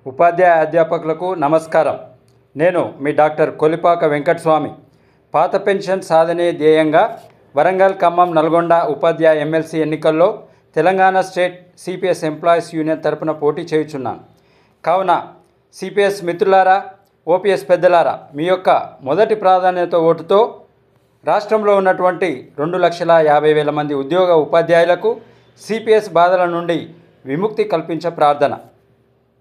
ఉపాధ్యాయ అధ్యాపకులకు నమస్కారం. నేను మీ డాక్టర్ కొలిపాక వెంకటస్వామి. పాత పెన్షన్ సాధనే ధ్యేయంగా వరంగల్, ఖమ్మం, నల్గొండ ఉపాధ్యాయ ఎమ్మెల్సీ ఎన్నికల్లో Telangana state CPS employees union తరపున పోటీ చేయుచున్నాను. కావున సిపిఎస్ మిత్రులారా, ఓపీఎస్ పెద్దలారా, మీ యొక్క మొదటి ప్రాధాన్యత ఓటుతో రాష్ట్రంలో ఉన్నటువంటి 2,50,000 మంది ఉద్యోగ ఉపాధ్యాయులకు సిపిఎస్ బాధల నుండి విముక్తి కల్పించే ప్రార్థన.